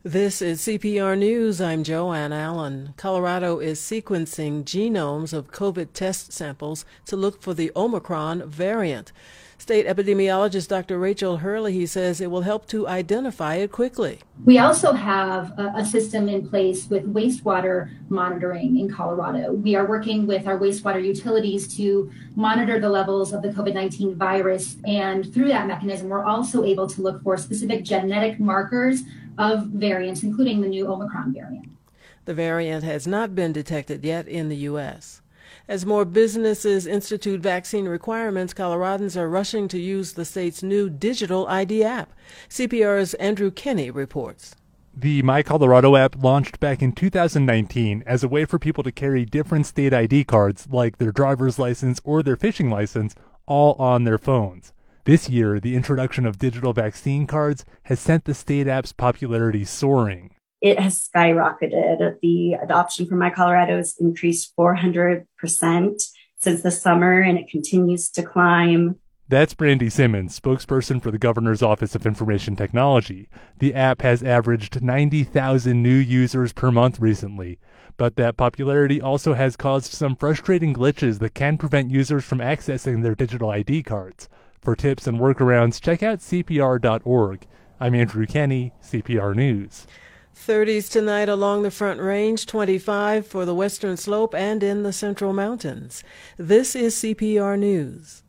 This is CPR News. I'm Joanne Allen. Colorado is sequencing genomes of COVID test samples to look for the Omicron variant. State epidemiologist Dr. Rachel Hurley says it will help to identify it quickly. We also have a system in place with wastewater monitoring in Colorado. We are working with our wastewater utilities to monitor the levels of the COVID-19 virus. And through that mechanism, we're also able to look for specific genetic markers of variants, including the new Omicron variant. The variant has not been detected yet in the U.S. As more businesses institute vaccine requirements, Coloradans are rushing to use the state's new digital ID app. CPR's Andrew Kenny reports. The My Colorado app launched back in 2019 as a way for people to carry different state ID cards, like their driver's license or their fishing license, all on their phones. This year, the introduction of digital vaccine cards has sent the state app's popularity soaring. It has skyrocketed. The adoption for My Colorado has increased 400% since the summer, and it continues to climb. That's Brandy Simmons, spokesperson for the Governor's Office of Information Technology. The app has averaged 90,000 new users per month recently, but that popularity also has caused some frustrating glitches that can prevent users from accessing their digital ID cards. For tips and workarounds, check out CPR.org. I'm Andrew Kenny, CPR News. 30s tonight along the Front Range, 25 for the Western Slope and in the Central Mountains. This is CPR News.